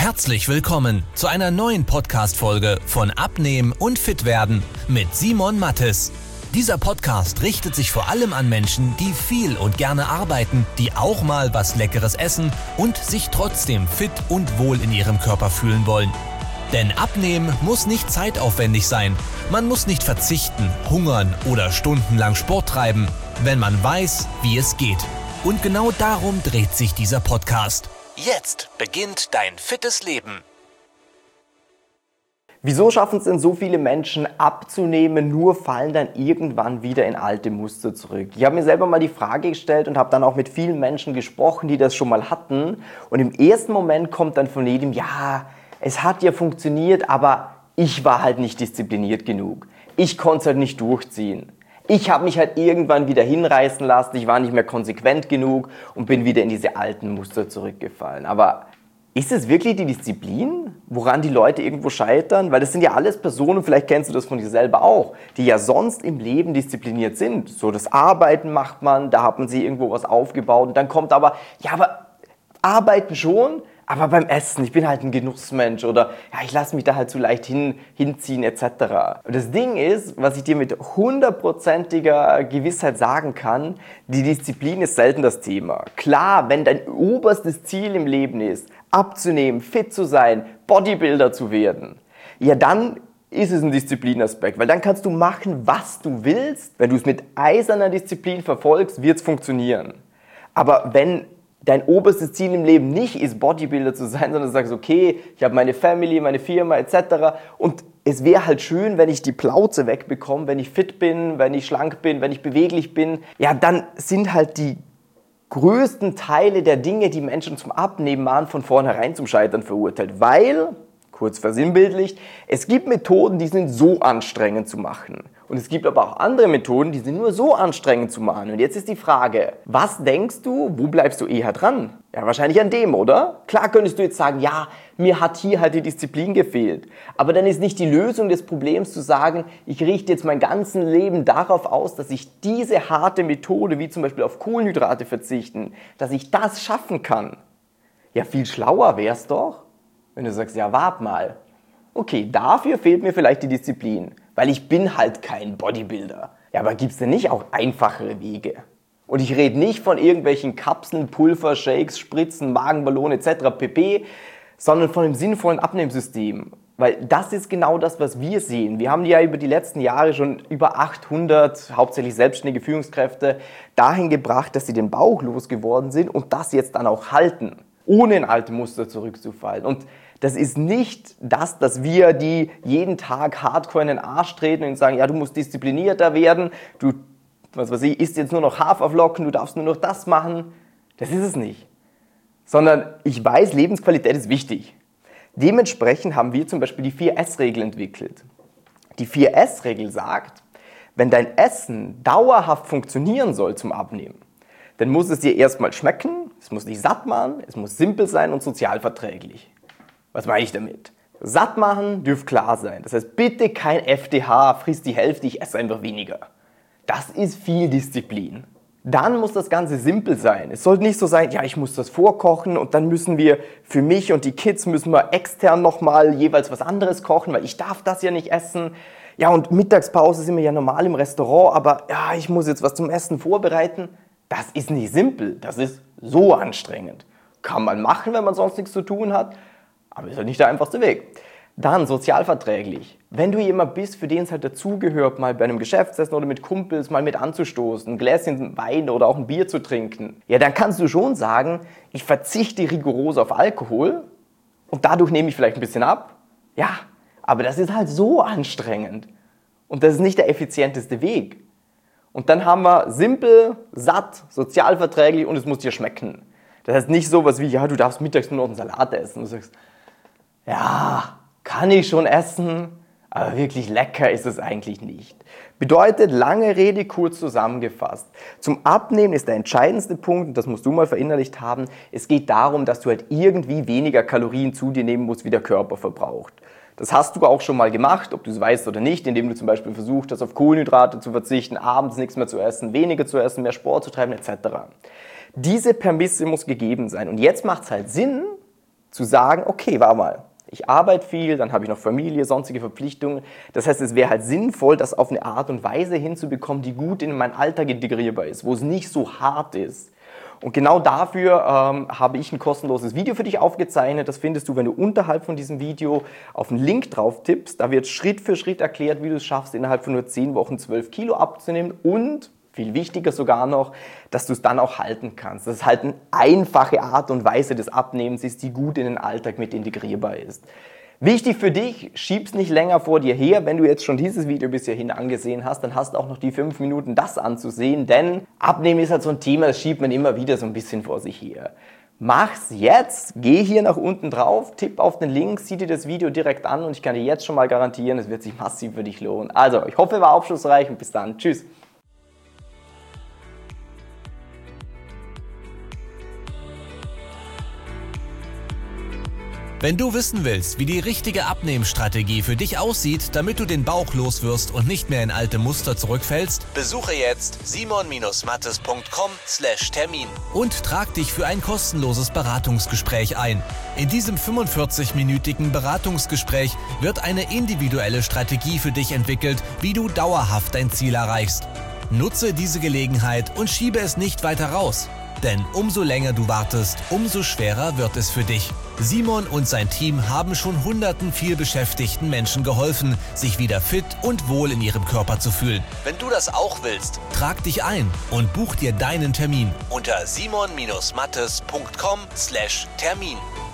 Herzlich willkommen zu einer neuen Podcast-Folge von Abnehmen und Fitwerden mit Simon Mattes. Dieser Podcast richtet sich vor allem an Menschen, die viel und gerne arbeiten, die auch mal was Leckeres essen und sich trotzdem fit und wohl in ihrem Körper fühlen wollen. Denn Abnehmen muss nicht zeitaufwendig sein. Man muss nicht verzichten, hungern oder stundenlang Sport treiben, wenn man weiß, wie es geht. Und genau darum dreht sich dieser Podcast. Jetzt beginnt dein fittes Leben. Wieso schaffen es denn so viele Menschen abzunehmen, nur fallen dann irgendwann wieder in alte Muster zurück? Ich habe mir selber mal die Frage gestellt und habe dann auch mit vielen Menschen gesprochen, die das schon mal hatten. Und im ersten Moment kommt dann von jedem, ja, es hat ja funktioniert, aber ich war halt nicht diszipliniert genug. Ich konnte es halt nicht durchziehen. Ich habe mich halt irgendwann wieder hinreißen lassen, ich war nicht mehr konsequent genug und bin wieder in diese alten Muster zurückgefallen. Aber ist es wirklich die Disziplin, woran die Leute irgendwo scheitern? Weil das sind ja alles Personen, vielleicht kennst du das von dir selber auch, die ja sonst im Leben diszipliniert sind. So das Arbeiten macht man, da hat man sich irgendwo was aufgebaut und dann kommt aber, ja, aber arbeiten schon, aber beim Essen, ich bin halt ein Genussmensch oder ja, ich lasse mich da halt so leicht hinziehen etc. Und das Ding ist, was ich dir mit 100%iger Gewissheit sagen kann, die Disziplin ist selten das Thema. Klar, wenn dein oberstes Ziel im Leben ist, abzunehmen, fit zu sein, Bodybuilder zu werden, ja dann ist es ein Disziplinaspekt, weil dann kannst du machen, was du willst. Wenn du es mit eiserner Disziplin verfolgst, wird es funktionieren. Aber wenn dein oberstes Ziel im Leben nicht ist, Bodybuilder zu sein, sondern du sagst, okay, ich habe meine Family, meine Firma etc. Und es wäre halt schön, wenn ich die Plauze wegbekomme, wenn ich fit bin, wenn ich schlank bin, wenn ich beweglich bin. Ja, dann sind halt die größten Teile der Dinge, die Menschen zum Abnehmen machen, von vornherein zum Scheitern verurteilt. Weil, kurz versinnbildlicht, es gibt Methoden, die sind so anstrengend zu machen. Und es gibt aber auch andere Methoden, die sind nur so anstrengend zu machen. Und jetzt ist die Frage, was denkst du, wo bleibst du eher dran? Ja, wahrscheinlich an dem, oder? Klar könntest du jetzt sagen, ja, mir hat hier halt die Disziplin gefehlt. Aber dann ist nicht die Lösung des Problems zu sagen, ich richte jetzt mein ganzes Leben darauf aus, dass ich diese harte Methode, wie zum Beispiel auf Kohlenhydrate verzichten, dass ich das schaffen kann. Ja, viel schlauer wär's doch, wenn du sagst, ja, wart mal. Okay, dafür fehlt mir vielleicht die Disziplin, weil ich bin halt kein Bodybuilder. Ja, aber gibt's denn nicht auch einfachere Wege? Und ich rede nicht von irgendwelchen Kapseln, Pulver, Shakes, Spritzen, Magenballon etc. pp., sondern von einem sinnvollen Abnehmsystem. Weil das ist genau das, was wir sehen. Wir haben ja über die letzten Jahre schon über 800, hauptsächlich selbstständige Führungskräfte, dahin gebracht, dass sie den Bauch losgeworden sind und das jetzt dann auch halten, ohne in alte Muster zurückzufallen. Und das ist nicht das, dass wir die jeden Tag hardcore in den Arsch treten und sagen, ja, du musst disziplinierter werden, du, was weiß ich, isst jetzt nur noch Haferflocken, du darfst nur noch das machen. Das ist es nicht. Sondern ich weiß, Lebensqualität ist wichtig. Dementsprechend haben wir zum Beispiel die 4S-Regel entwickelt. Die 4S-Regel sagt, wenn dein Essen dauerhaft funktionieren soll zum Abnehmen, dann muss es dir erstmal schmecken, es muss dich satt machen, es muss simpel sein und sozialverträglich. Was meine ich damit? Satt machen dürfte klar sein. Das heißt, bitte kein FDH, friss die Hälfte, ich esse einfach weniger. Das ist viel Disziplin. Dann muss das Ganze simpel sein. Es sollte nicht so sein, ja, ich muss das vorkochen und dann müssen wir für mich und die Kids müssen wir extern nochmal jeweils was anderes kochen, weil ich darf das ja nicht essen. Ja, und Mittagspause sind wir ja normal im Restaurant, aber ja, ich muss jetzt was zum Essen vorbereiten. Das ist nicht simpel, das ist so anstrengend. Kann man machen, wenn man sonst nichts zu tun hat, aber ist halt nicht der einfachste Weg. Dann sozialverträglich. Wenn du jemand bist, für den es halt dazugehört, mal bei einem Geschäftsessen oder mit Kumpels mal mit anzustoßen, ein Gläschen Wein oder auch ein Bier zu trinken, ja, dann kannst du schon sagen, ich verzichte rigoros auf Alkohol und dadurch nehme ich vielleicht ein bisschen ab. Ja, aber das ist halt so anstrengend und das ist nicht der effizienteste Weg. Und dann haben wir simpel, satt, sozialverträglich und es muss dir schmecken. Das heißt nicht sowas wie, ja, du darfst mittags nur noch einen Salat essen. Du sagst, ja, kann ich schon essen, aber wirklich lecker ist es eigentlich nicht. Bedeutet, lange Rede, kurz zusammengefasst. Zum Abnehmen ist der entscheidendste Punkt, und das musst du mal verinnerlicht haben, es geht darum, dass du halt irgendwie weniger Kalorien zu dir nehmen musst, wie der Körper verbraucht. Das hast du auch schon mal gemacht, ob du es weißt oder nicht, indem du zum Beispiel versucht hast, auf Kohlenhydrate zu verzichten, abends nichts mehr zu essen, weniger zu essen, mehr Sport zu treiben etc. Diese Prämisse muss gegeben sein. Und jetzt macht es halt Sinn, zu sagen, okay, warte mal, ich arbeite viel, dann habe ich noch Familie, sonstige Verpflichtungen. Das heißt, es wäre halt sinnvoll, das auf eine Art und Weise hinzubekommen, die gut in meinen Alltag integrierbar ist, wo es nicht so hart ist. Und genau dafür habe ich ein kostenloses Video für dich aufgezeichnet. Das findest du, wenn du unterhalb von diesem Video auf einen Link drauf tippst. Da wird Schritt für Schritt erklärt, wie du es schaffst, innerhalb von nur 10 Wochen 12 Kilo abzunehmen und viel wichtiger sogar noch, dass du es dann auch halten kannst. Dass es halt eine einfache Art und Weise des Abnehmens ist, die gut in den Alltag mit integrierbar ist. Wichtig für dich, schieb's nicht länger vor dir her. Wenn du jetzt schon dieses Video bis hierhin angesehen hast, dann hast du auch noch die 5 Minuten, das anzusehen, denn Abnehmen ist halt so ein Thema, das schiebt man immer wieder so ein bisschen vor sich her. Mach's jetzt, geh hier nach unten drauf, tipp auf den Link, sieh dir das Video direkt an und ich kann dir jetzt schon mal garantieren, es wird sich massiv für dich lohnen. Also, ich hoffe, war aufschlussreich und bis dann. Tschüss. Wenn du wissen willst, wie die richtige Abnehmstrategie für dich aussieht, damit du den Bauch loswirst und nicht mehr in alte Muster zurückfällst, besuche jetzt simon-mattes.com/Termin und trag dich für ein kostenloses Beratungsgespräch ein. In diesem 45-minütigen Beratungsgespräch wird eine individuelle Strategie für dich entwickelt, wie du dauerhaft dein Ziel erreichst. Nutze diese Gelegenheit und schiebe es nicht weiter raus. Denn umso länger du wartest, umso schwerer wird es für dich. Simon und sein Team haben schon hunderten vielbeschäftigten Menschen geholfen, sich wieder fit und wohl in ihrem Körper zu fühlen. Wenn du das auch willst, trag dich ein und buch dir deinen Termin unter simon-mattes.com/Termin.